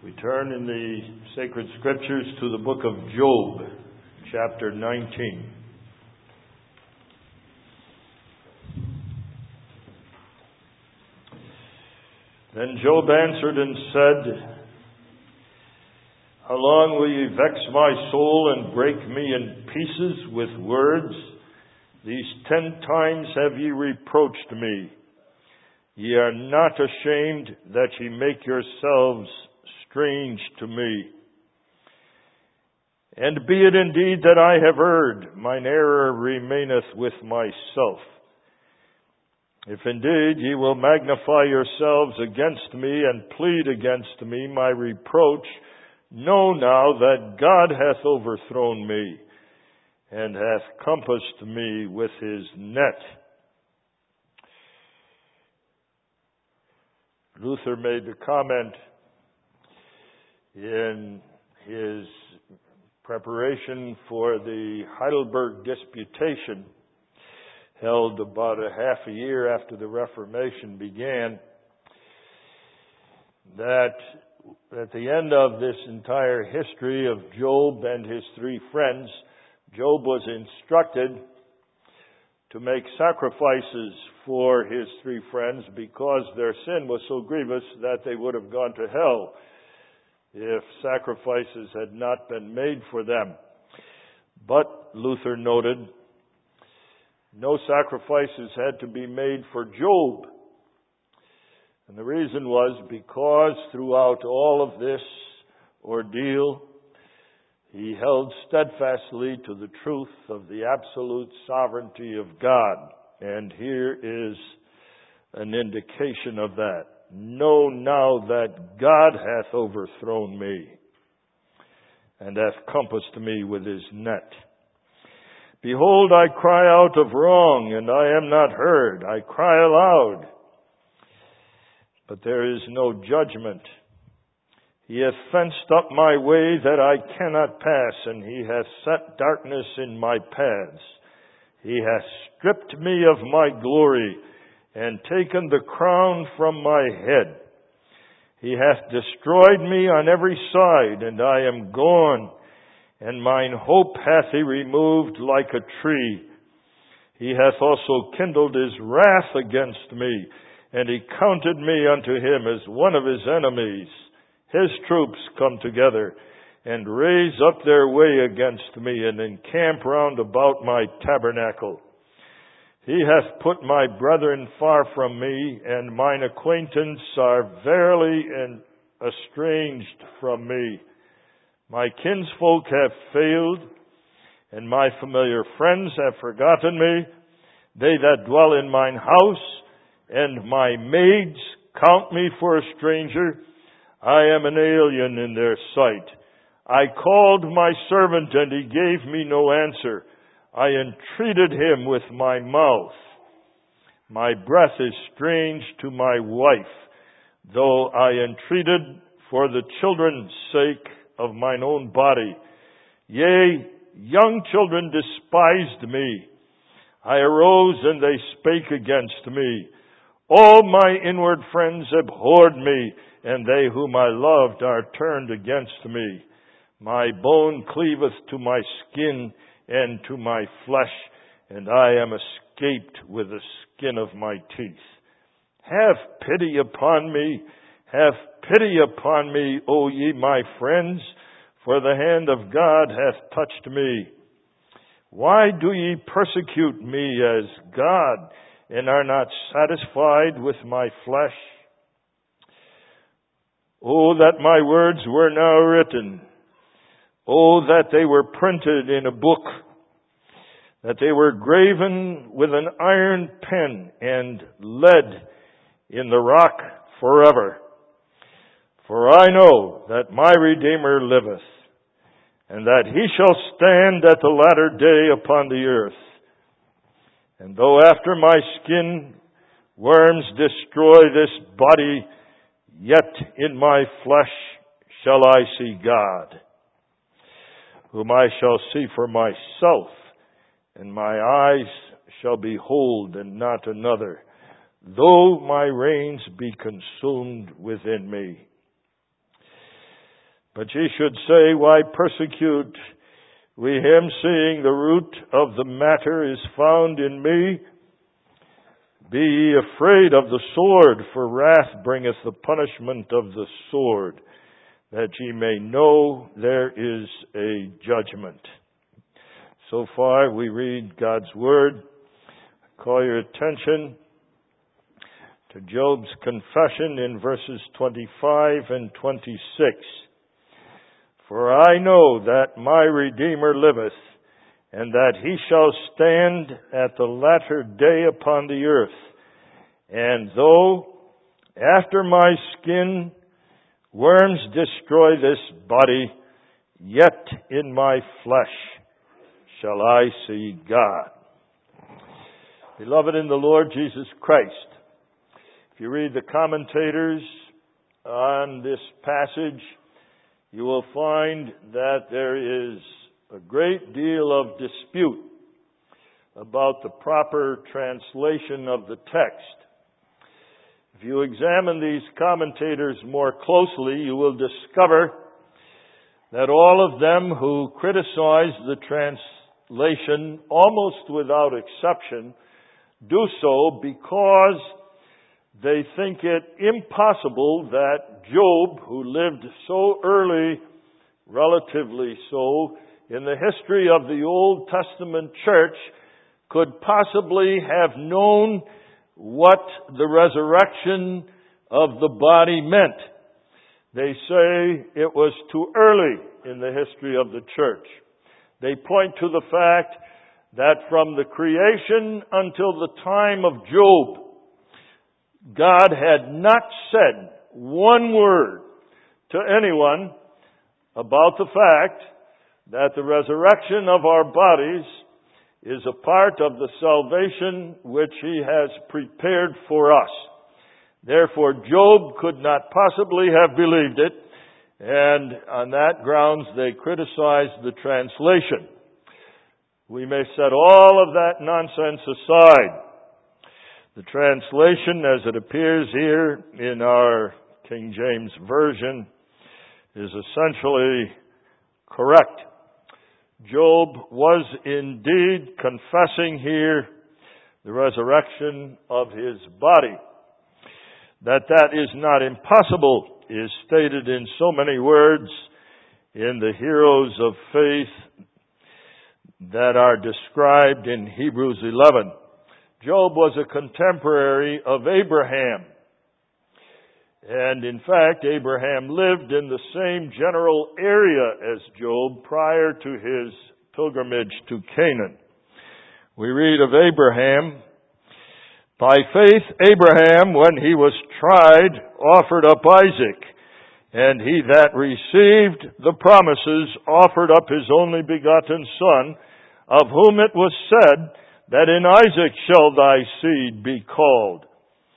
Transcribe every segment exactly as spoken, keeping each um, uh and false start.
We turn in the sacred scriptures to the book of Job, chapter nineteen. Then Job answered and said, "How long will ye vex my soul and break me in pieces with words? These ten times have ye reproached me. Ye are not ashamed that ye make yourselves strange to me. And be it indeed that I have erred, mine error remaineth with myself. If indeed ye will magnify yourselves against me and plead against me my reproach, know now that God hath overthrown me and hath compassed me with his net." Luther made the comment in his preparation for the Heidelberg Disputation, held about a half a year after the Reformation began, that at the end of this entire history of Job and his three friends, Job was instructed to make sacrifices for his three friends because their sin was so grievous that they would have gone to hell if sacrifices had not been made for them. But, Luther noted, no sacrifices had to be made for Job. And the reason was because throughout all of this ordeal, he held steadfastly to the truth of the absolute sovereignty of God. And here is an indication of that. Know now that God hath overthrown me and hath compassed me with his net. Behold, I cry out of wrong, and I am not heard. I cry aloud, but there is no judgment. He hath fenced up my way that I cannot pass, and he hath set darkness in my paths. He hath stripped me of my glory, and taken the crown from my head. He hath destroyed me on every side, and I am gone, and mine hope hath he removed like a tree. He hath also kindled his wrath against me, and he counted me unto him as one of his enemies. His troops come together, and raise up their way against me, and encamp round about my tabernacle. He hath put my brethren far from me, and mine acquaintance are verily estranged from me. My kinsfolk have failed, and my familiar friends have forgotten me. They that dwell in mine house, and my maids count me for a stranger. I am an alien in their sight. I called my servant, and he gave me no answer. I entreated him with my mouth. My breath is strange to my wife, though I entreated for the children's sake of mine own body. Yea, young children despised me. I arose, and they spake against me. All my inward friends abhorred me, and they whom I loved are turned against me. My bone cleaveth to my skin, and to my flesh, and I am escaped with the skin of my teeth. Have pity upon me, have pity upon me, O ye my friends, for the hand of God hath touched me. Why do ye persecute me as God, and are not satisfied with my flesh? Oh, that my words were now written. Oh, that they were printed in a book, that they were graven with an iron pen and lead in the rock forever. For I know that my Redeemer liveth, and that he shall stand at the latter day upon the earth. And though after my skin worms destroy this body, yet in my flesh shall I see God, whom I shall see for myself, and my eyes shall behold and not another, though my reins be consumed within me. But ye should say, why persecute we him, seeing the root of the matter is found in me? Be ye afraid of the sword, for wrath bringeth the punishment of the sword, that ye may know there is a judgment. So far we read God's Word. Call your attention to Job's confession in verses twenty-five and twenty-six. For I know that my Redeemer liveth, and that he shall stand at the latter day upon the earth. And though after my skin worms destroy this body, yet in my flesh shall I see God. Beloved in the Lord Jesus Christ, if you read the commentators on this passage, you will find that there is a great deal of dispute about the proper translation of the text. If you examine these commentators more closely, you will discover that all of them who criticize the translation, almost without exception, do so because they think it impossible that Job, who lived so early, relatively so, in the history of the Old Testament church, could possibly have known what the resurrection of the body meant. They say it was too early in the history of the church. They point to the fact that from the creation until the time of Job, God had not said one word to anyone about the fact that the resurrection of our bodies is a part of the salvation which He has prepared for us. Therefore, Job could not possibly have believed it, and on that grounds they criticized the translation. We may set all of that nonsense aside. The translation, as it appears here in our King James Version, is essentially correct. Job was indeed confessing here the resurrection of his body. That that is not impossible is stated in so many words in the heroes of faith that are described in Hebrews eleven. Job was a contemporary of Abraham. And in fact, Abraham lived in the same general area as Job prior to his pilgrimage to Canaan. We read of Abraham, by faith Abraham, when he was tried, offered up Isaac, and he that received the promises offered up his only begotten son, of whom it was said, that in Isaac shall thy seed be called,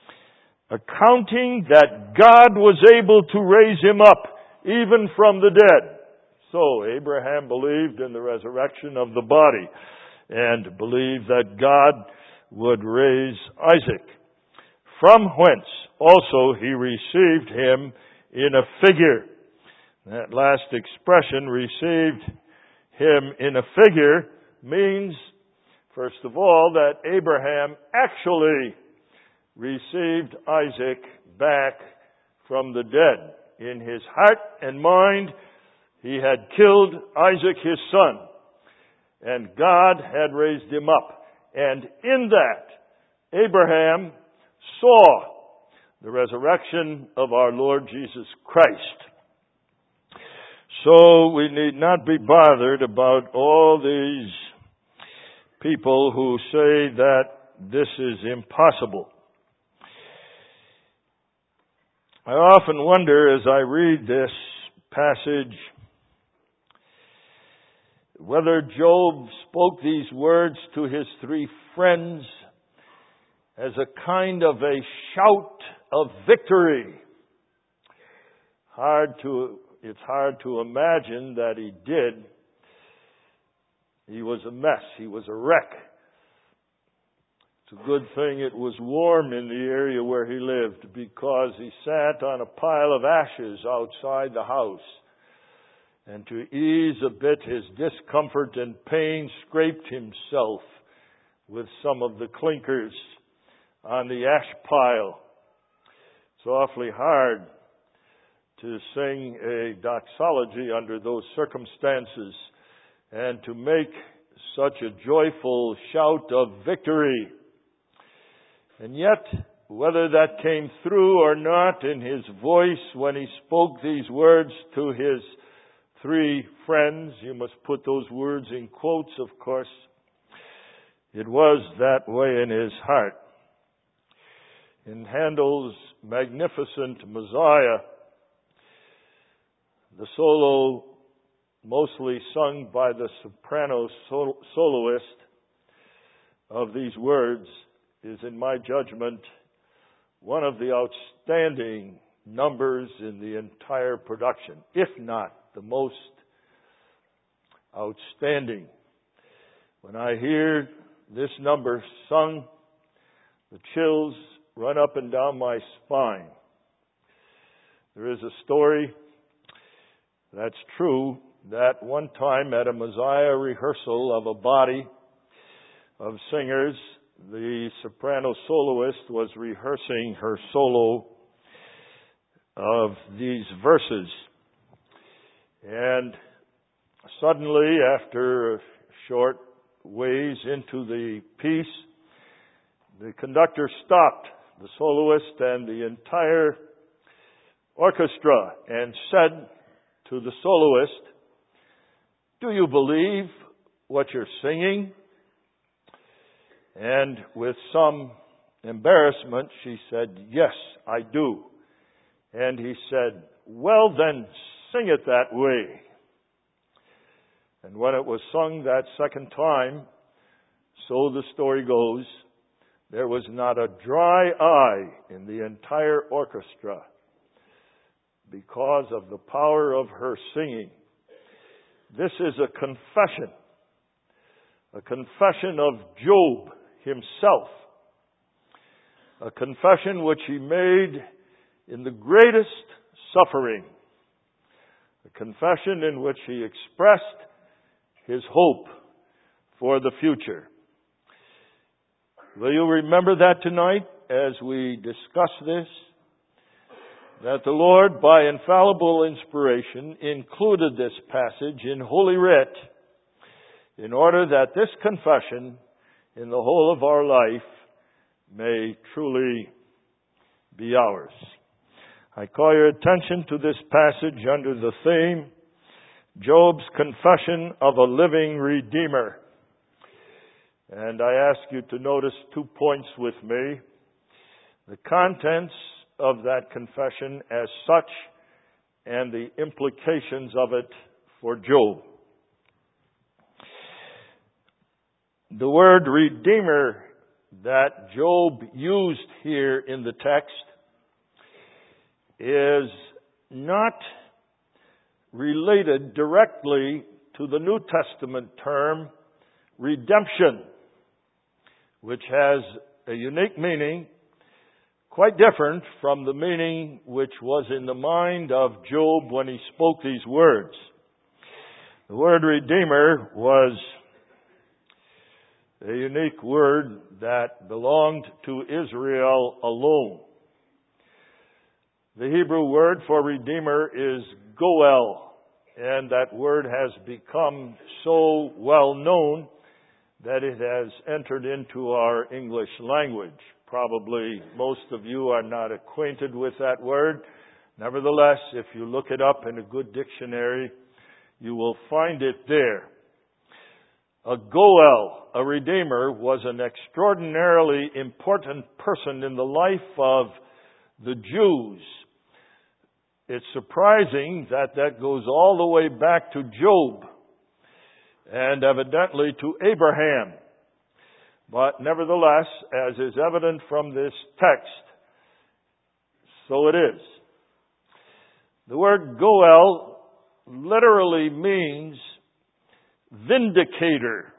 accounting that God was able to raise him up even from the dead. So Abraham believed in the resurrection of the body and believed that God would raise Isaac, from whence also he received him in a figure. That last expression, received him in a figure, means, first of all, that Abraham actually received Isaac back from the dead. In his heart and mind, he had killed Isaac his son, and God had raised him up. And in that, Abraham saw the resurrection of our Lord Jesus Christ. So we need not be bothered about all these people who say that this is impossible. I often wonder as I read this passage whether Job spoke these words to his three friends as a kind of a shout of victory. Hard to, it's hard to imagine that he did. He was a mess. He was a wreck. It's a good thing it was warm in the area where he lived, because he sat on a pile of ashes outside the house. and to ease a bit his discomfort and pain, scraped himself with some of the clinkers on the ash pile. It's awfully hard to sing a doxology under those circumstances and to make such a joyful shout of victory. And yet, whether that came through or not in his voice when he spoke these words to his three friends, you must put those words in quotes, of course, it was that way in his heart. In Handel's magnificent Messiah, the solo mostly sung by the soprano sol- soloist of these words is, in my judgment, one of the outstanding numbers in the entire production, if not the most outstanding. When I hear this number sung, the chills run up and down my spine. There is a story that's true that one time at a Messiah rehearsal of a body of singers, the soprano soloist was rehearsing her solo of these verses. And suddenly, after a short ways into the piece, the conductor stopped the soloist and the entire orchestra and said to the soloist, "Do you believe what you're singing?" And with some embarrassment, she said, "Yes, I do." And he said, "Well, then, sing it that way." And when it was sung that second time, so the story goes, there was not a dry eye in the entire orchestra because of the power of her singing. This is a confession, a confession of Job himself, a confession which he made in the greatest suffering, a confession in which he expressed his hope for the future. Will you remember that tonight as we discuss this? That the Lord, by infallible inspiration, included this passage in Holy Writ in order that this confession in the whole of our life may truly be ours. I call your attention to this passage under the theme, Job's confession of a living Redeemer. And I ask you to notice two points with me. The contents of that confession as such and the implications of it for Job. The word Redeemer that Job used here in the text is not related directly to the New Testament term redemption, which has a unique meaning, quite different from the meaning which was in the mind of Job when he spoke these words. The word Redeemer was a unique word that belonged to Israel alone. The Hebrew word for Redeemer is Goel, and that word has become so well known that it has entered into our English language. Probably most of you are not acquainted with that word. Nevertheless, if you look it up in a good dictionary, you will find it there. A Goel, a Redeemer, was an extraordinarily important person in the life of the Jews. It's surprising that that goes all the way back to Job and evidently to Abraham. But nevertheless, as is evident from this text, so it is. The word Goel literally means vindicator.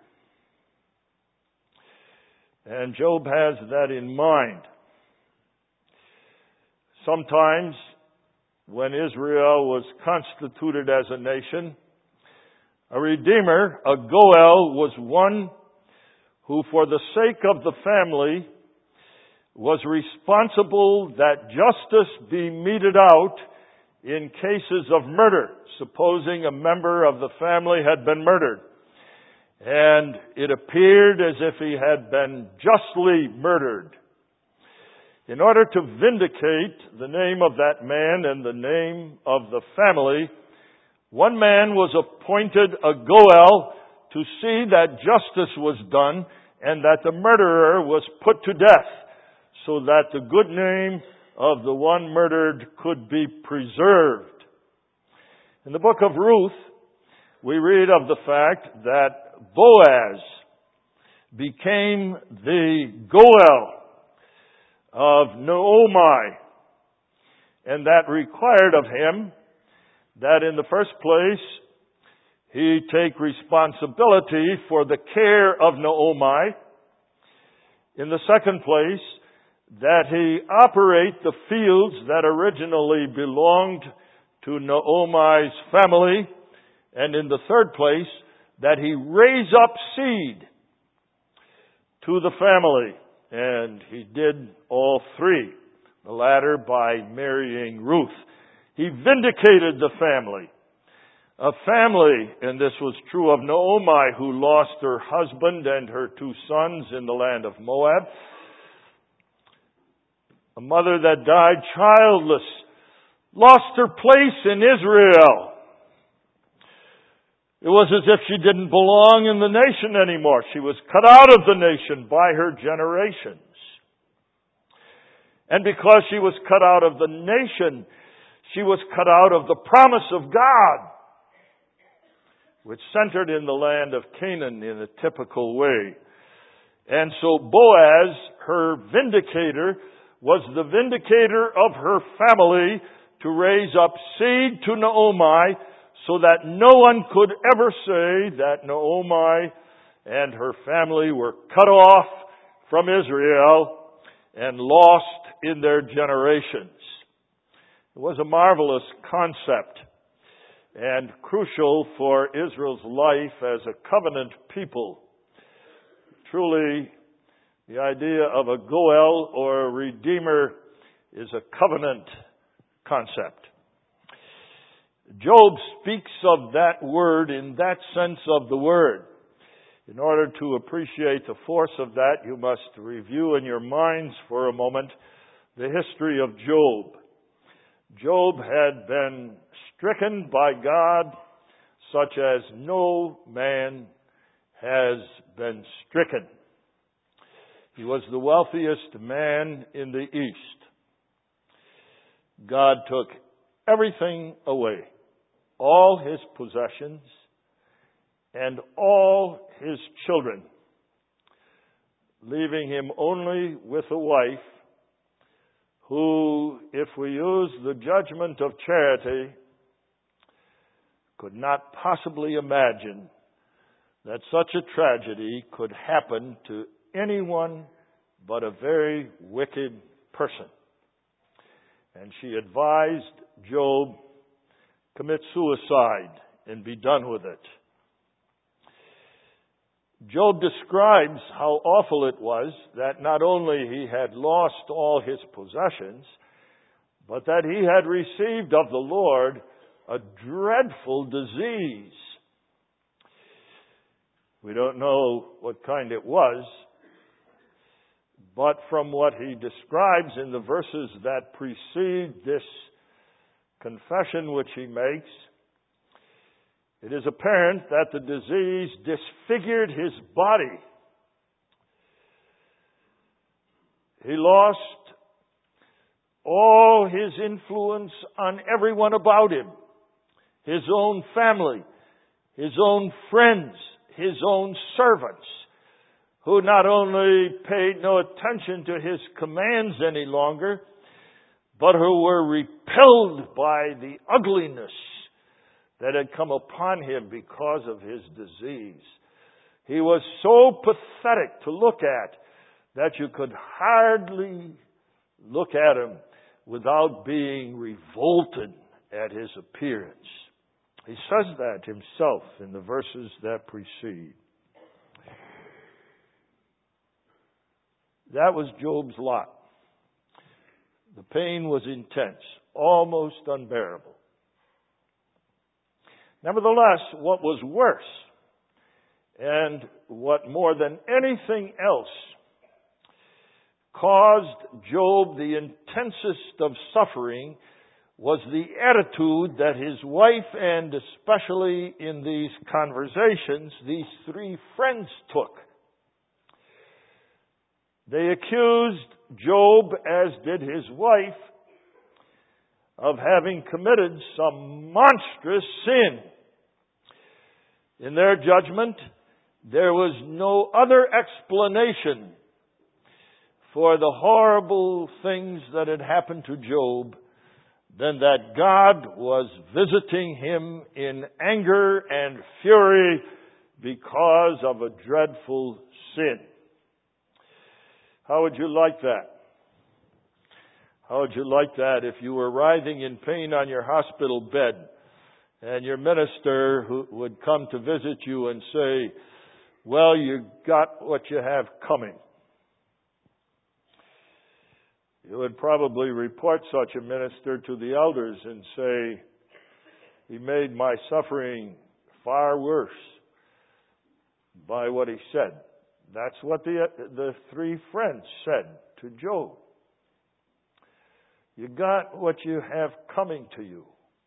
And Job has that in mind. Sometimes when Israel was constituted as a nation. A redeemer, a Goel, was one who, for the sake of the family, was responsible that justice be meted out in cases of murder, supposing a member of the family had been murdered. And it appeared as if he had been justly murdered. In order to vindicate the name of that man and the name of the family, one man was appointed a Goel to see that justice was done and that the murderer was put to death, so that the good name of the one murdered could be preserved. In the book of Ruth, we read of the fact that Boaz became the Goel of Naomi, and that required of him that in the first place he take responsibility for the care of Naomi. In the second place, that he operate the fields that originally belonged to Naomi's family. And in the third place, that he raise up seed to the family. And he did all three, the latter by marrying Ruth. He vindicated the family. A family, and this was true of Naomi, who lost her husband and her two sons in the land of Moab. A mother that died childless, lost her place in Israel. It was as if she didn't belong in the nation anymore. She was cut out of the nation by her generations. And because she was cut out of the nation, she was cut out of the promise of God, which centered in the land of Canaan in a typical way. And so Boaz, her vindicator, was the vindicator of her family to raise up seed to Naomi, so that no one could ever say that Naomi and her family were cut off from Israel and lost in their generations. It was a marvelous concept and crucial for Israel's life as a covenant people. Truly, the idea of a Goel or a redeemer is a covenant concept. Job speaks of that word in that sense of the word. In order to appreciate the force of that, you must review in your minds for a moment the history of Job. Job had been stricken by God such as no man has been stricken. He was the wealthiest man in the East. God took everything away, all his possessions and all his children, leaving him only with a wife who, if we use the judgment of charity, could not possibly imagine that such a tragedy could happen to anyone but a very wicked person. And she advised Job, commit suicide and be done with it. Job describes how awful it was that not only he had lost all his possessions, but that he had received of the Lord a dreadful disease. We don't know what kind it was, but from what he describes in the verses that precede this confession which he makes, it is apparent that the disease disfigured his body. He lost all his influence on everyone about him, his own family, his own friends, his own servants, who not only paid no attention to his commands any longer, but who were repelled by the ugliness that had come upon him because of his disease. He was so pathetic to look at that you could hardly look at him without being revolted at his appearance. He says that himself in the verses that precede. That was Job's lot. The pain was intense, almost unbearable. Nevertheless, what was worse, and what more than anything else caused Job the intensest of suffering, was the attitude that his wife, and especially in these conversations, these three friends took. They accused Job, as did his wife, of having committed some monstrous sin. In their judgment, there was no other explanation for the horrible things that had happened to Job than that God was visiting him in anger and fury because of a dreadful sin. How would you like that? How would you like that if you were writhing in pain on your hospital bed and your minister who would come to visit you and say, well, you got what you have coming? You would probably report such a minister to the elders and say, he made my suffering far worse by what he said. That's what the, the three friends said to Job. You got what you have coming to you.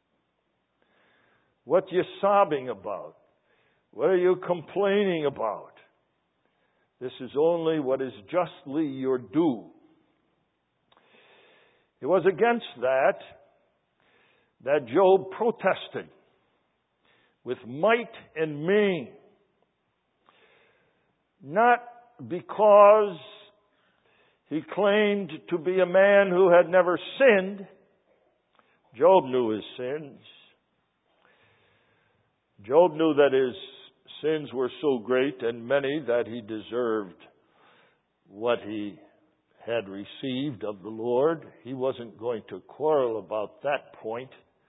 What you sobbing about? What are you complaining about? This is only what is justly your due. It was against that that Job protested with might and main. Not because he claimed to be a man who had never sinned. Job knew his sins. Job knew that his sins were so great and many that he deserved what he had received of the Lord. He wasn't going to quarrel about that point.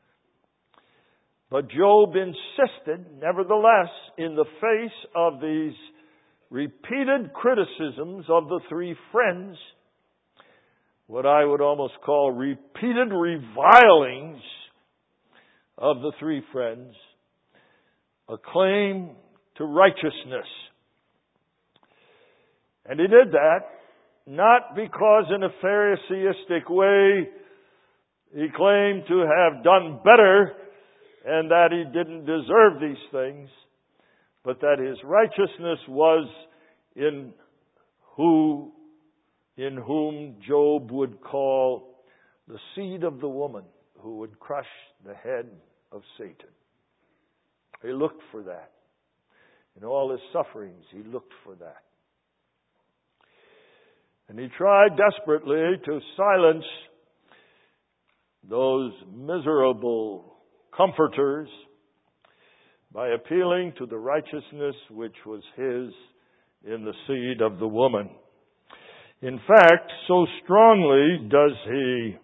But Job insisted, nevertheless, in the face of these repeated criticisms of the three friends, what I would almost call repeated revilings of the three friends, a claim to righteousness. And he did that not because in a Pharisaistic way he claimed to have done better and that he didn't deserve these things, but that his righteousness was in who, in whom Job would call the seed of the woman who would crush the head of Satan. He looked for that. In all his sufferings, he looked for that. And he tried desperately to silence those miserable comforters by appealing to the righteousness which was his in the seed of the woman. In fact, so strongly does he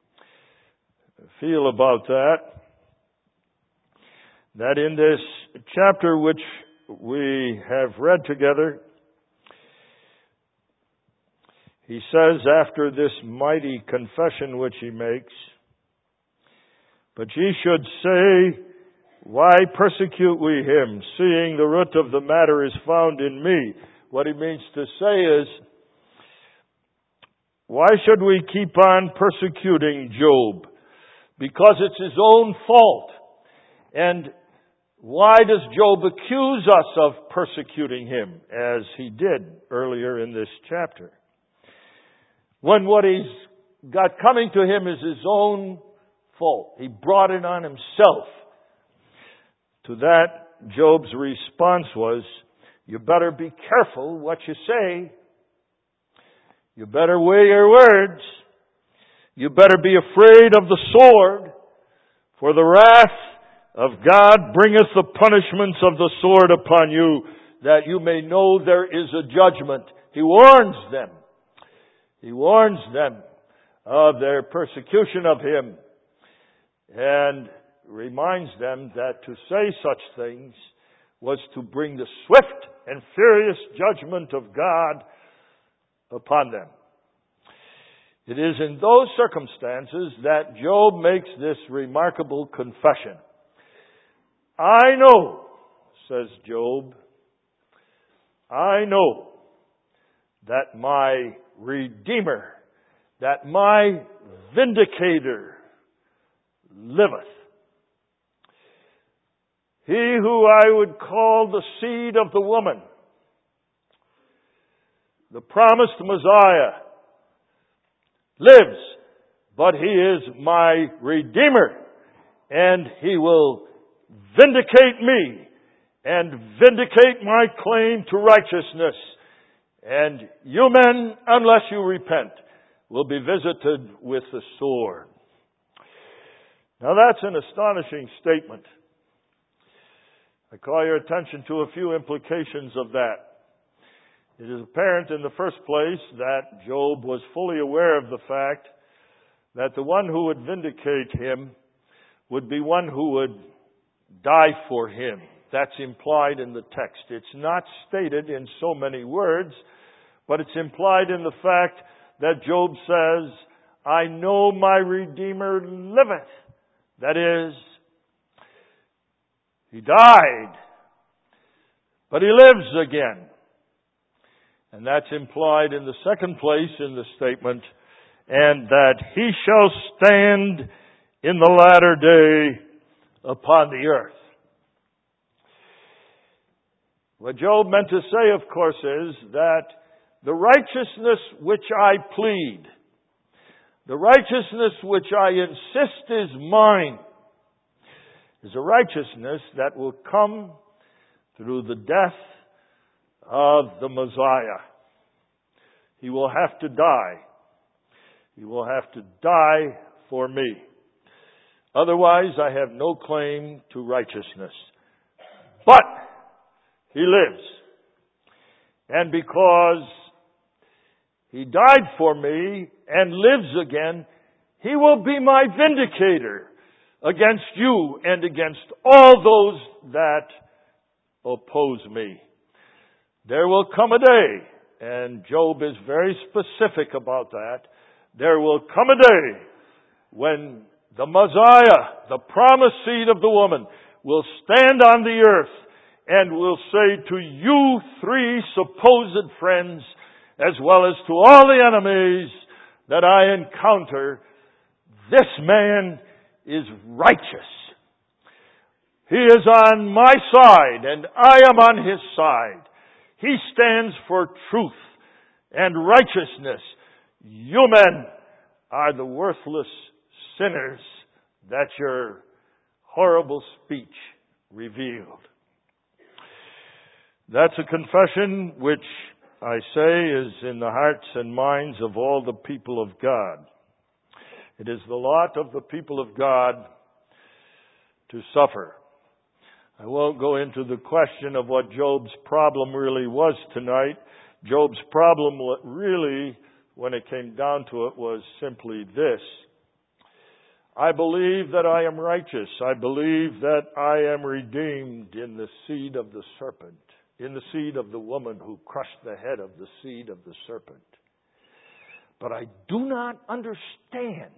feel about that, that in this chapter which we have read together, he says after this mighty confession which he makes, but ye should say, why persecute we him, seeing the root of the matter is found in me? What he means to say is, why should we keep on persecuting Job? Because it's his own fault. And why does Job accuse us of persecuting him, as he did earlier in this chapter? When what he's got coming to him is his own fault. He brought it on himself. To that, Job's response was, you better be careful what you say. You better weigh your words. You better be afraid of the sword, for the wrath of God bringeth the punishments of the sword upon you, that you may know there is a judgment. He warns them. He warns them of their persecution of him, and reminds them that to say such things was to bring the swift and furious judgment of God upon them. It is in those circumstances that Job makes this remarkable confession. I know, says Job, I know that my Redeemer, that my Vindicator liveth. He who I would call the seed of the woman, the promised Messiah, lives, but he is my Redeemer, and he will vindicate me and vindicate my claim to righteousness. And you men, unless you repent, will be visited with the sword. Now that's an astonishing statement. I call your attention to a few implications of that. It is apparent in the first place that Job was fully aware of the fact that the one who would vindicate him would be one who would die for him. That's implied in the text. It's not stated in so many words, but it's implied in the fact that Job says, I know my Redeemer liveth. That is, he died, but he lives again. And that's implied in the second place in the statement, and that he shall stand in the latter day upon the earth. What Job meant to say, of course, is that the righteousness which I plead, the righteousness which I insist is mine, is a righteousness that will come through the death of the Messiah. He will have to die. He will have to die for me. Otherwise, I have no claim to righteousness. But he lives. And because he died for me and lives again, he will be my vindicator against you and against all those that oppose me. There will come a day, and Job is very specific about that. There will come a day when the Messiah, the promised seed of the woman, will stand on the earth and will say to you three supposed friends, as well as to all the enemies that I encounter, this man is righteous. He is on my side, and I am on his side. He stands for truth and righteousness. You men are the worthless sinners that your horrible speech revealed. That's a confession which I say is in the hearts and minds of all the people of God. It is the lot of the people of God to suffer. I won't go into the question of what Job's problem really was tonight. Job's problem really, when it came down to it, was simply this. I believe that I am righteous. I believe that I am redeemed in the seed of the serpent, in the seed of the woman who crushed the head of the seed of the serpent. But I do not understand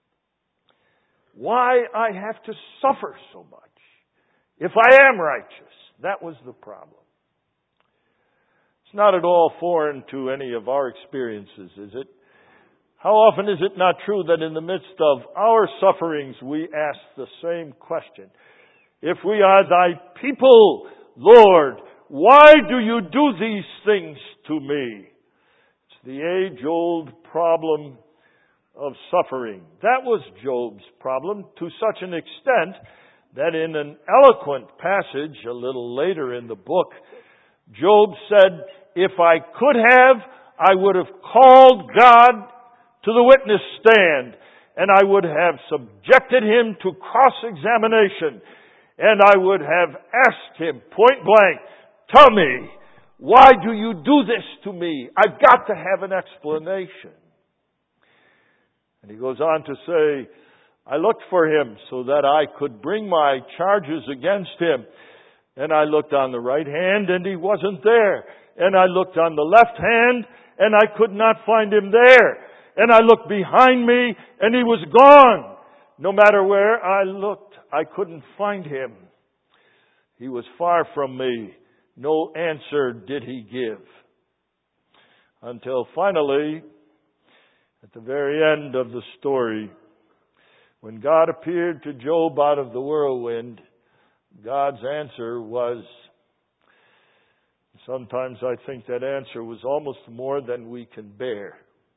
why I have to suffer so much. If I am righteous, that was the problem. It's not at all foreign to any of our experiences, is it? How often is it not true that in the midst of our sufferings we ask the same question? If we are thy people, Lord, why do you do these things to me? It's the age-old problem of suffering. That was Job's problem to such an extent that in an eloquent passage a little later in the book, Job said, if I could have, I would have called God to the witness stand, and I would have subjected him to cross-examination, and I would have asked him point blank, tell me, why do you do this to me? I've got to have an explanation. And he goes on to say, I looked for him so that I could bring my charges against him. And I looked on the right hand, and he wasn't there. And I looked on the left hand, and I could not find him there. And I looked behind me, and he was gone. No matter where I looked, I couldn't find him. He was far from me. No answer did he give. Until finally, at the very end of the story, when God appeared to Job out of the whirlwind, God's answer was, sometimes I think that answer was almost more than we can bear.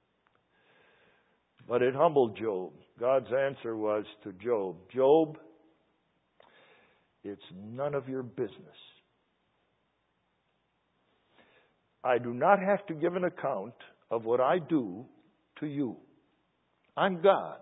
But it humbled Job. God's answer was to Job, Job, it's none of your business. I do not have to give an account of what I do to you. I'm God.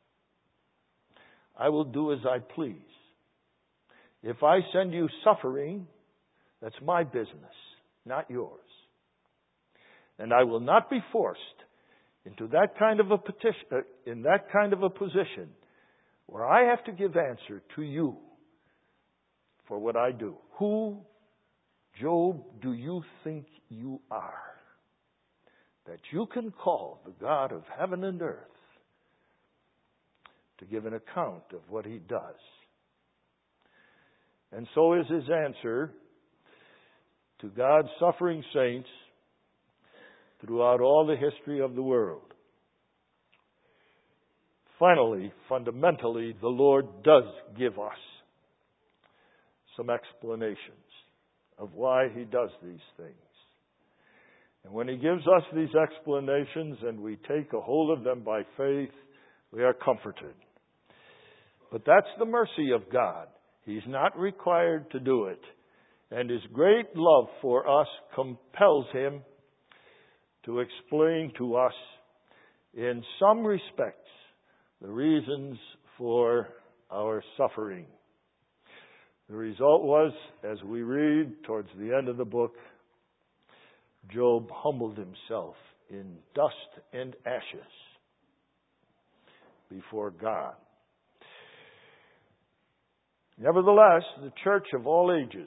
I will do as I please. If I send you suffering, that's my business, not yours. And I will not be forced into that kind of a petition, uh, in that kind of a position where I have to give answer to you for what I do. Who, Job, do you think you are that you can call the God of heaven and earth to give an account of what he does? And so is his answer to God's suffering saints throughout all the history of the world. Finally, fundamentally, the Lord does give us some explanations of why he does these things. And when he gives us these explanations and we take a hold of them by faith, we are comforted. But that's the mercy of God. He's not required to do it. And his great love for us compels him to explain to us, in some respects, the reasons for our suffering. The result was, as we read towards the end of the book, Job humbled himself in dust and ashes before God. Nevertheless, the church of all ages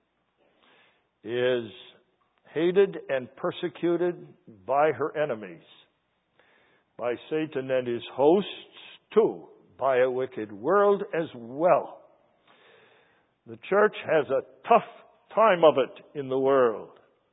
is hated and persecuted by her enemies, by Satan and his hosts too, by a wicked world as well. The church has a tough time of it in the world.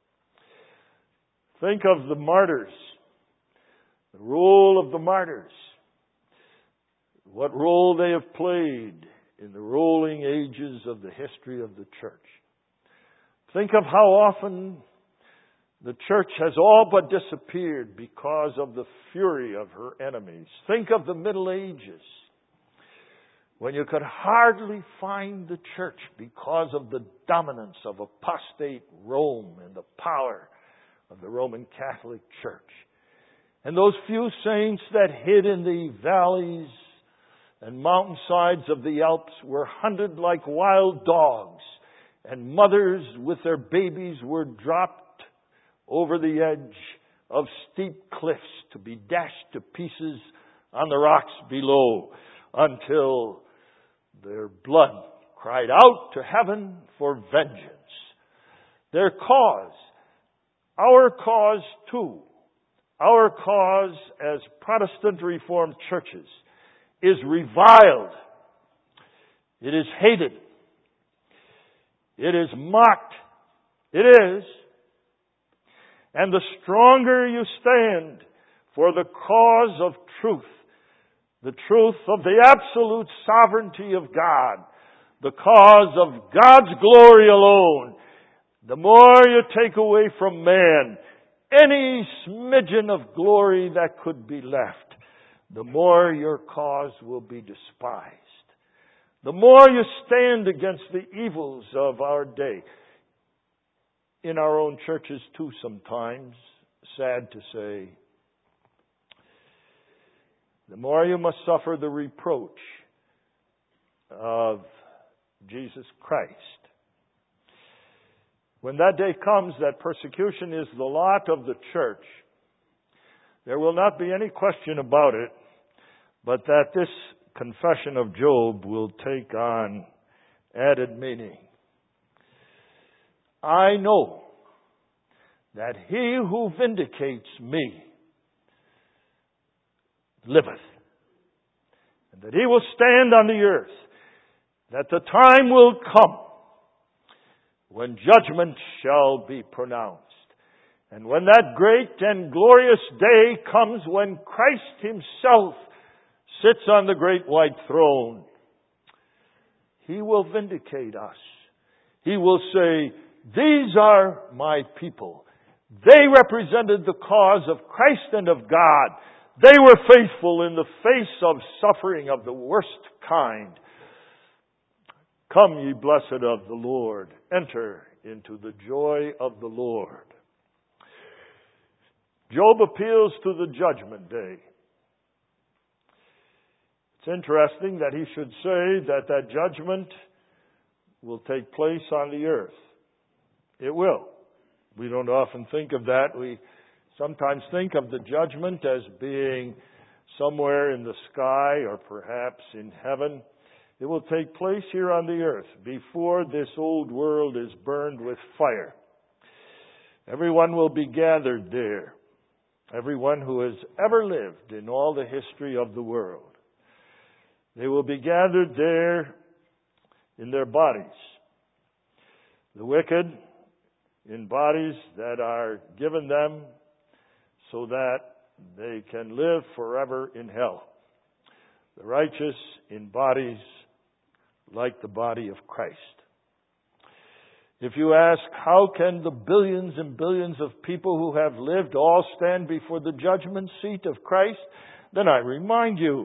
Think of the martyrs, the role of the martyrs, what role they have played in the rolling ages of the history of the church. Think of how often the church has all but disappeared because of the fury of her enemies. Think of the Middle Ages, when you could hardly find the church because of the dominance of apostate Rome and the power of the Roman Catholic Church. And those few saints that hid in the valleys and mountainsides of the Alps were hunted like wild dogs, and mothers with their babies were dropped over the edge of steep cliffs to be dashed to pieces on the rocks below until their blood cried out to heaven for vengeance. Their cause, our cause too, our cause as Protestant Reformed churches is reviled. It is hated. It is mocked. It is. And the stronger you stand for the cause of truth, the truth of the absolute sovereignty of God, the cause of God's glory alone, the more you take away from man any smidgen of glory that could be left, the more your cause will be despised. The more you stand against the evils of our day. In our own churches too sometimes, sad to say, the more you must suffer the reproach of Jesus Christ. When that day comes that persecution is the lot of the church, there will not be any question about it. but that this confession of Job will take on added meaning. I know that he who vindicates me liveth, and that he will stand on the earth, that the time will come when judgment shall be pronounced. And when that great and glorious day comes, when Christ himself sits on the great white throne, he will vindicate us. He will say, these are my people. They represented the cause of Christ and of God. They were faithful in the face of suffering of the worst kind. Come, ye blessed of the Lord, enter into the joy of the Lord. Job appeals to the judgment day. It's interesting that he should say that that judgment will take place on the earth. It will. We don't often think of that. We sometimes think of the judgment as being somewhere in the sky or perhaps in heaven. It will take place here on the earth before this old world is burned with fire. Everyone will be gathered there. Everyone who has ever lived in all the history of the world. They will be gathered there in their bodies. The wicked in bodies that are given them so that they can live forever in hell. The righteous in bodies like the body of Christ. If you ask, how can the billions and billions of people who have lived all stand before the judgment seat of Christ? Then I remind you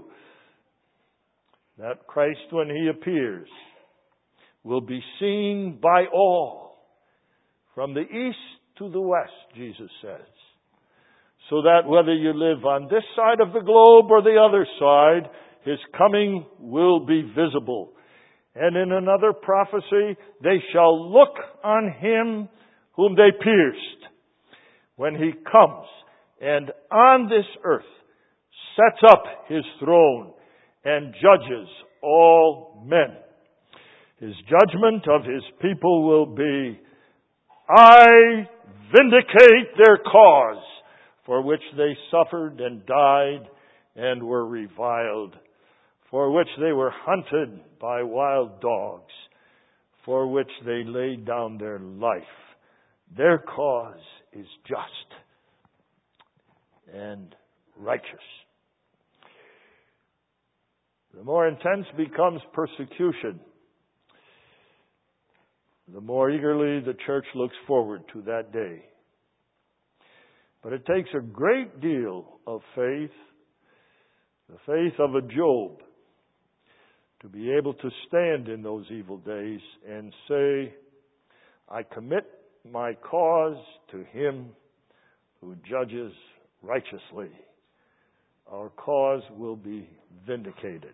that Christ, when he appears, will be seen by all from the east to the west, Jesus says. So that whether you live on this side of the globe or the other side, his coming will be visible. And in another prophecy, they shall look on him whom they pierced when he comes and on this earth sets up his throne and judges all men. His judgment of his people will be, I vindicate their cause for which they suffered and died and were reviled, for which they were hunted by wild dogs, for which they laid down their life. Their cause is just and righteous. The more intense becomes persecution, the more eagerly the church looks forward to that day. But it takes a great deal of faith, the faith of a Job, to be able to stand in those evil days and say, I commit my cause to him who judges righteously. Our cause will be vindicated.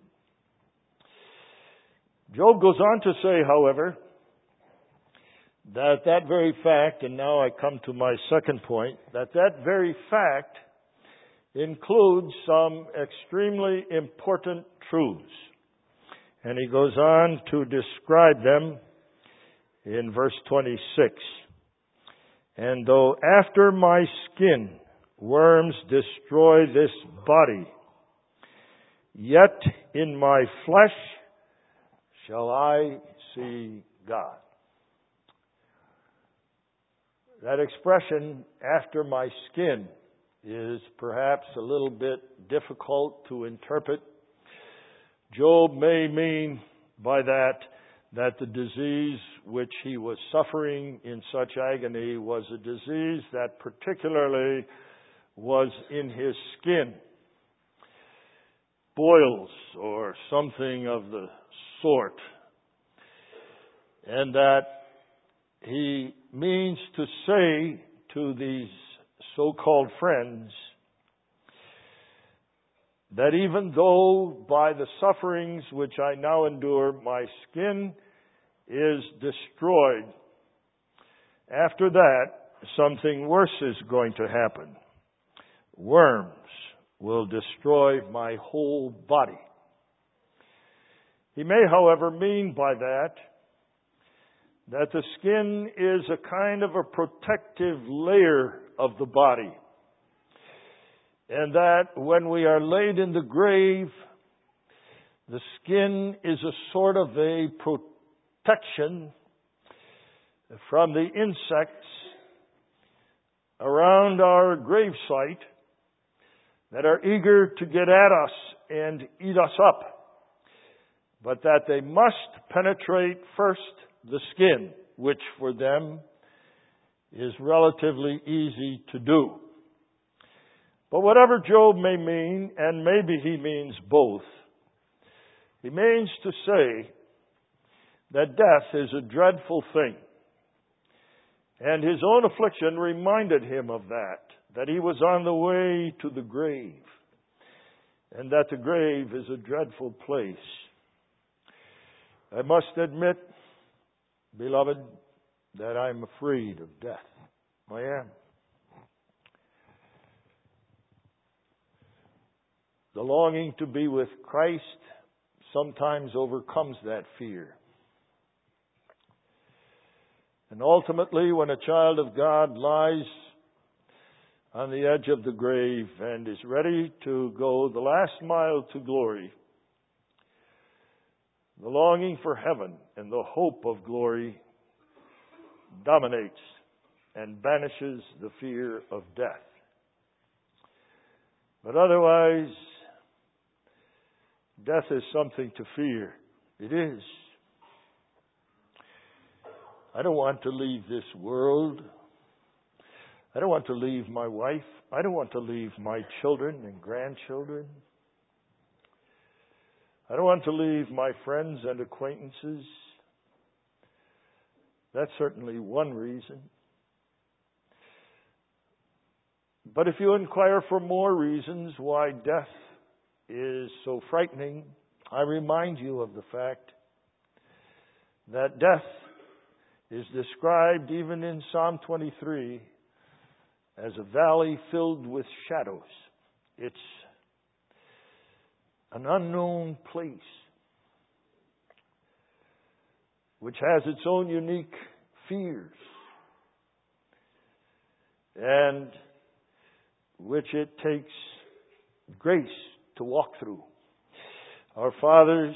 Job goes on to say, however, that that very fact, and now I come to my second point, that that very fact includes some extremely important truths. And he goes on to describe them in verse twenty-six. And though after my skin worms destroy this body, yet in my flesh shall I see God. That expression, after my skin, is perhaps a little bit difficult to interpret. Job may mean by that that the disease which he was suffering in such agony was a disease that particularly was in his skin. Boils or something of the sort. And that he means to say to these so-called friends that even though by the sufferings which I now endure, my skin is destroyed, after that, something worse is going to happen. Worms will destroy my whole body. He may, however, mean by that that the skin is a kind of a protective layer of the body, and that when we are laid in the grave, the skin is a sort of a protection from the insects around our gravesite that are eager to get at us and eat us up, but that they must penetrate first the skin, which for them is relatively easy to do. But whatever Job may mean, and maybe he means both, he means to say that death is a dreadful thing. And his own affliction reminded him of that, that he was on the way to the grave, and that the grave is a dreadful place. I must admit, beloved, that I'm afraid of death. I am. The longing to be with Christ sometimes overcomes that fear. And ultimately, when a child of God lies on the edge of the grave and is ready to go the last mile to glory, the longing for heaven and the hope of glory dominates and banishes the fear of death. But otherwise, death is something to fear. It is. I don't want to leave this world. I don't want to leave my wife. I don't want to leave my children and grandchildren. I don't want to leave my friends and acquaintances. That's certainly one reason. But if you inquire for more reasons why death is so frightening, I remind you of the fact that death is described even in Psalm twenty-three as a valley filled with shadows. It's an unknown place which has its own unique fears and which it takes grace to walk through. Our fathers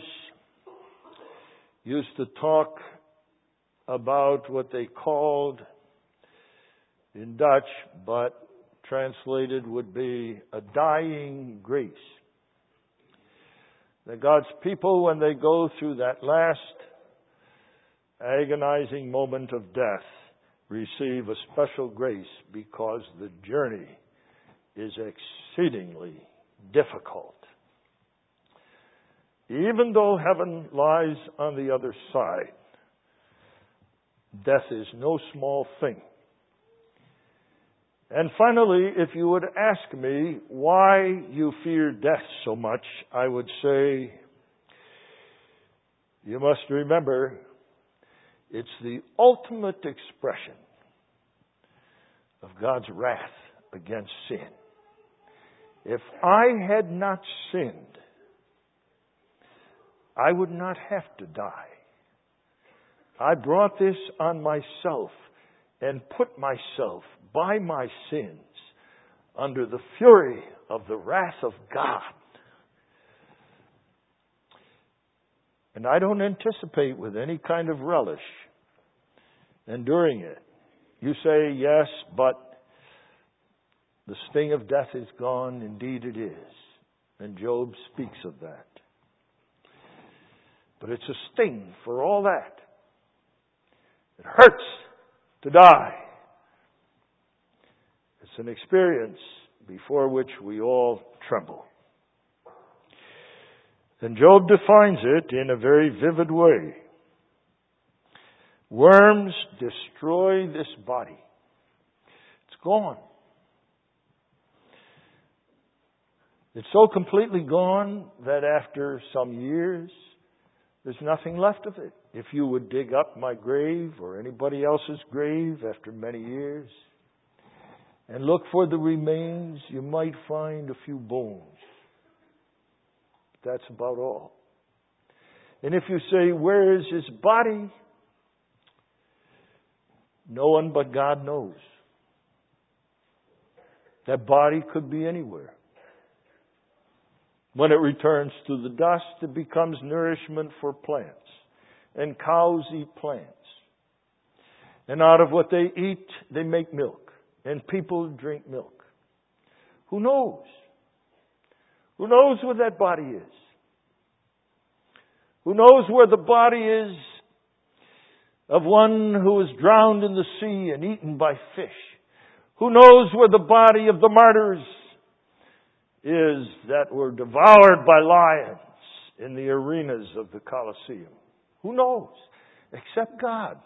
used to talk about what they called in Dutch, but translated would be a dying grace. That God's people, when they go through that last agonizing moment of death, receive a special grace because the journey is exceedingly difficult. Even though heaven lies on the other side, death is no small thing. And finally, if you would ask me why you fear death so much, I would say, you must remember, it's the ultimate expression of God's wrath against sin. If I had not sinned, I would not have to die. I brought this on myself and put myself by my sins under the fury of the wrath of God. And I don't anticipate with any kind of relish enduring it. You say, yes, but the sting of death is gone. Indeed it is. And Job speaks of that. But it's a sting for all that. It hurts to die. It's an experience before which we all tremble. And Job defines it in a very vivid way. Worms destroy this body. It's gone. It's so completely gone that after some years, there's nothing left of it. If you would dig up my grave or anybody else's grave after many years, and look for the remains, you might find a few bones. That's about all. And if you say, where is his body? No one but God knows. That body could be anywhere. When it returns to the dust, it becomes nourishment for plants. And cows eat plants. And out of what they eat, they make milk. And people drink milk. Who knows? Who knows where that body is? Who knows where the body is of one who was drowned in the sea and eaten by fish? Who knows where the body of the martyrs is that were devoured by lions in the arenas of the Colosseum? Who knows? Except God.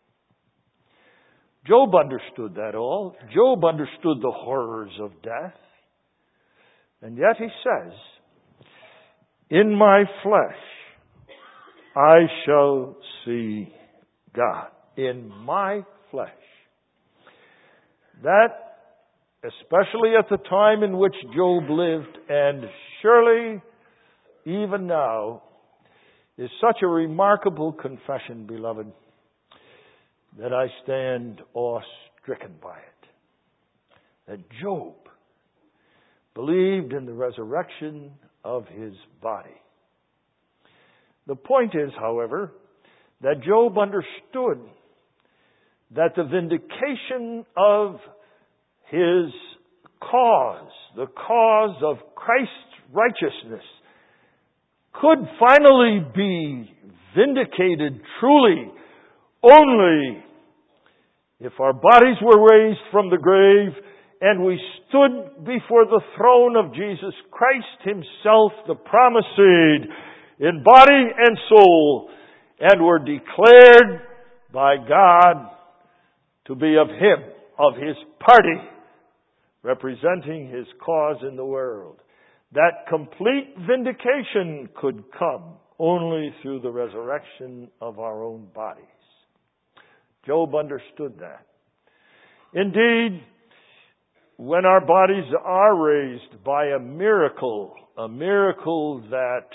Job understood that all. Job understood the horrors of death. And yet he says, in my flesh I shall see God. In my flesh. That, especially at the time in which Job lived, and surely even now, is such a remarkable confession, beloved, that I stand awe-stricken by it. That Job believed in the resurrection of his body. The point is, however, that Job understood that the vindication of his cause, the cause of Christ's righteousness, could finally be vindicated truly only if our bodies were raised from the grave and we stood before the throne of Jesus Christ himself, the promised seed, in body and soul, and were declared by God to be of him, of his party, representing his cause in the world. That complete vindication could come only through the resurrection of our own bodies. Job understood that. Indeed, when our bodies are raised by a miracle, a miracle that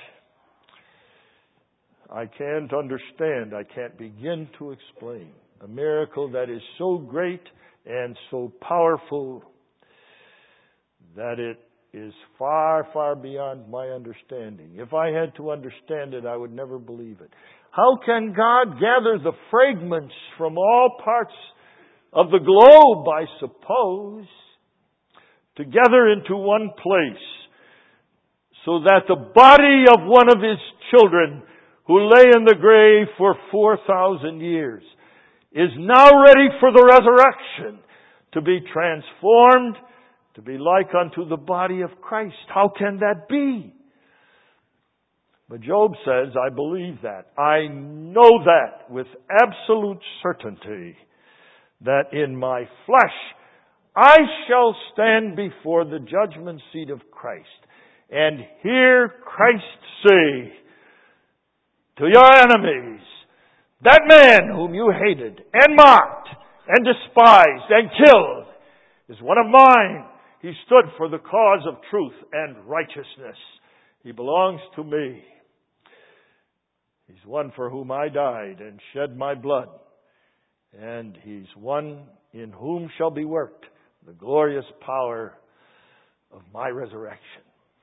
I can't understand, I can't begin to explain, a miracle that is so great and so powerful that it is far, far beyond my understanding. If I had to understand it, I would never believe it. How can God gather the fragments from all parts of the globe, I suppose, together into one place, so that the body of one of his children who lay in the grave for four thousand years is now ready for the resurrection, to be transformed, to be like unto the body of Christ? How can that be? But Job says, I believe that. I know that with absolute certainty, that in my flesh I shall stand before the judgment seat of Christ and hear Christ say to your enemies, that man whom you hated and mocked and despised and killed is one of mine. He stood for the cause of truth and righteousness. He belongs to me. He's one for whom I died and shed my blood. And he's one in whom shall be worked the glorious power of my resurrection.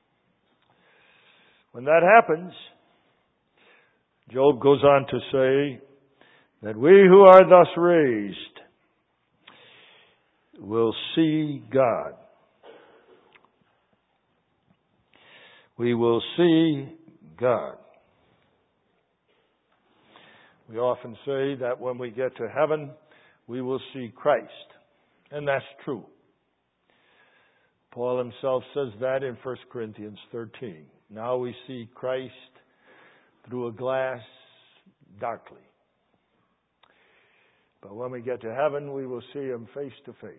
When that happens, Job goes on to say that we who are thus raised will see God. We will see God. We often say that when we get to heaven, we will see Christ. And that's true. Paul himself says that in First Corinthians thirteen. Now we see Christ through a glass darkly. But when we get to heaven, we will see him face to face.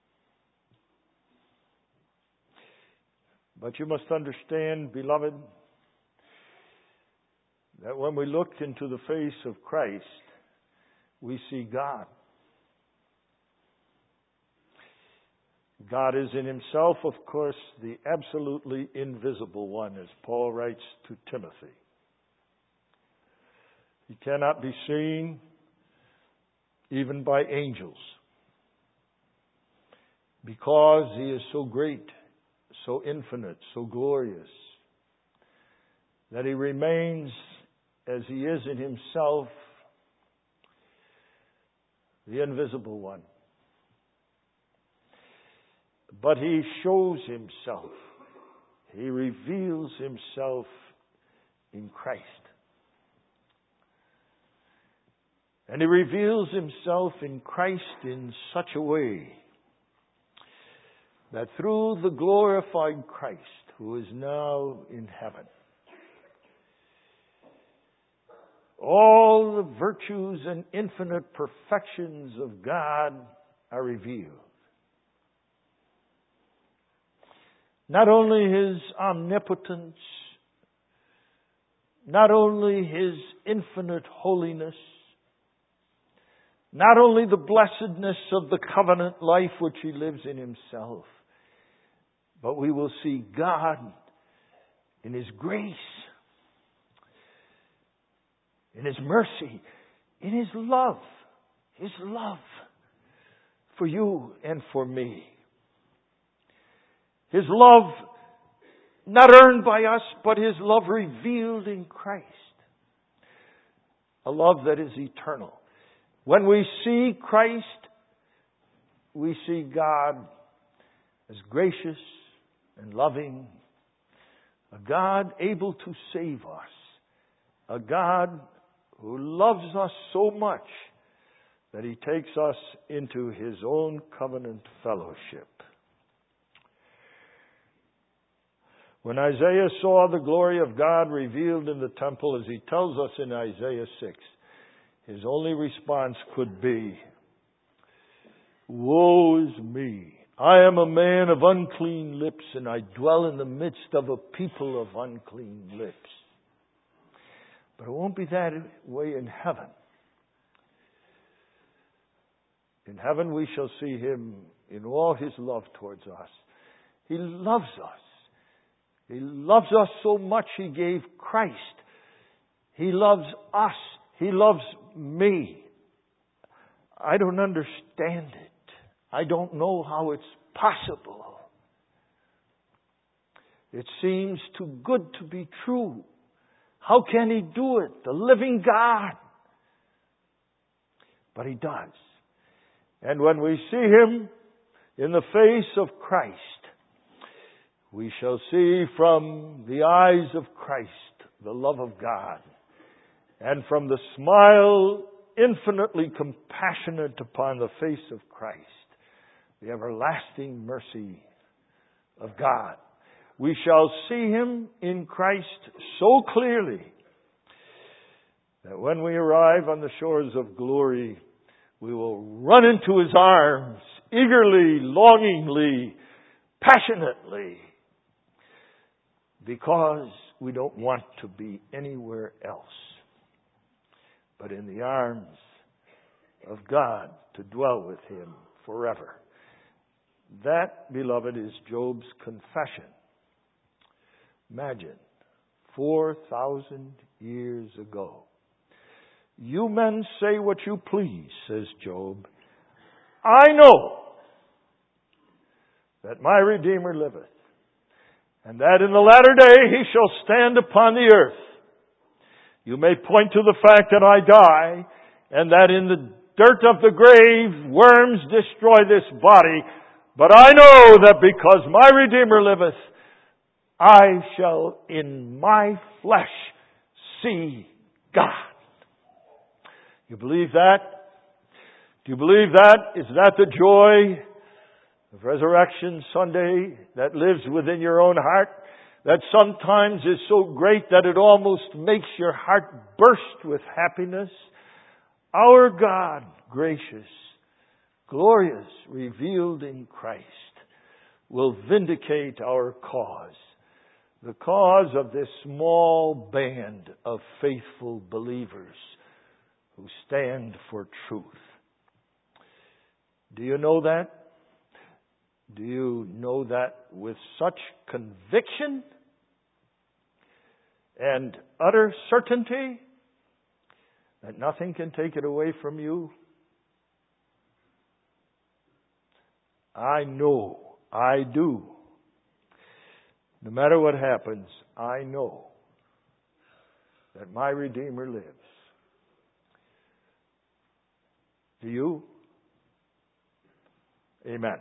But you must understand, beloved, that when we look into the face of Christ, we see God. God is in himself, of course, the absolutely invisible one, as Paul writes to Timothy. He cannot be seen even by angels, because he is so great, so infinite, so glorious, that he remains as he is in himself, the invisible one. But he shows himself, he reveals himself in Christ. And he reveals himself in Christ in such a way that through the glorified Christ, who is now in heaven, all the virtues and infinite perfections of God are revealed. Not only his omnipotence, not only his infinite holiness, not only the blessedness of the covenant life which he lives in himself, but we will see God in his grace, in his mercy, in his love, his love for you and for me. His love not earned by us, but his love revealed in Christ. A love that is eternal. When we see Christ, we see God as gracious and loving, a God able to save us, a God who loves us so much that he takes us into his own covenant fellowship. When Isaiah saw the glory of God revealed in the temple, as he tells us in Isaiah six, his only response could be, "Woe is me! I am a man of unclean lips, and I dwell in the midst of a people of unclean lips." But it won't be that way in heaven. In heaven we shall see him in all his love towards us. He loves us. He loves us so much he gave Christ. He loves us. He loves me. I don't understand it. I don't know how it's possible. It seems too good to be true. How can he do it? The living God. But he does. And when we see him in the face of Christ, we shall see from the eyes of Christ the love of God, and from the smile infinitely compassionate upon the face of Christ, the everlasting mercy of God. We shall see him in Christ so clearly that when we arrive on the shores of glory, we will run into his arms eagerly, longingly, passionately, because we don't want to be anywhere else but in the arms of God, to dwell with him forever. That, beloved, is Job's confession. Imagine, four thousand years ago. "You men say what you please," says Job. "I know that my Redeemer liveth, and that in the latter day he shall stand upon the earth. You may point to the fact that I die, and that in the dirt of the grave worms destroy this body, but I know that because my Redeemer liveth, I shall in my flesh see God." You believe that? Do you believe that? Is that the joy of Resurrection Sunday that lives within your own heart? That sometimes is so great that it almost makes your heart burst with happiness? Our God, gracious, glorious, revealed in Christ, will vindicate our cause. The cause of this small band of faithful believers who stand for truth. Do you know that? Do you know that with such conviction and utter certainty that nothing can take it away from you? I know, I do. No matter what happens, I know that my Redeemer lives. Do you? Amen.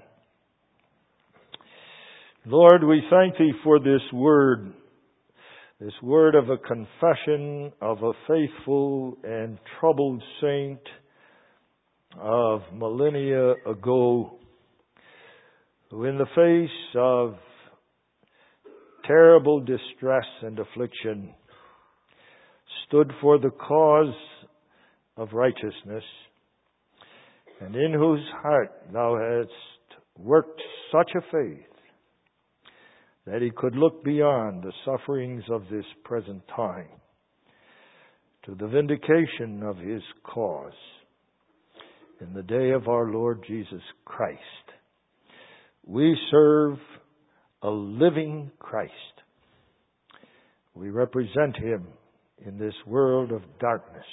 Lord, we thank Thee for this word, this word of a confession of a faithful and troubled saint of millennia ago, who in the face of terrible distress and affliction stood for the cause of righteousness, and in whose heart Thou hast worked such a faith that he could look beyond the sufferings of this present time to the vindication of his cause in the day of our Lord Jesus Christ. We serve a living Christ. We represent Him in this world of darkness.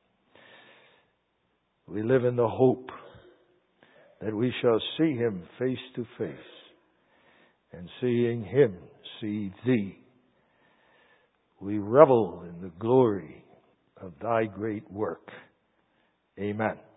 We live in the hope that we shall see Him face to face, and seeing Him, see Thee. We revel in the glory of Thy great work. Amen.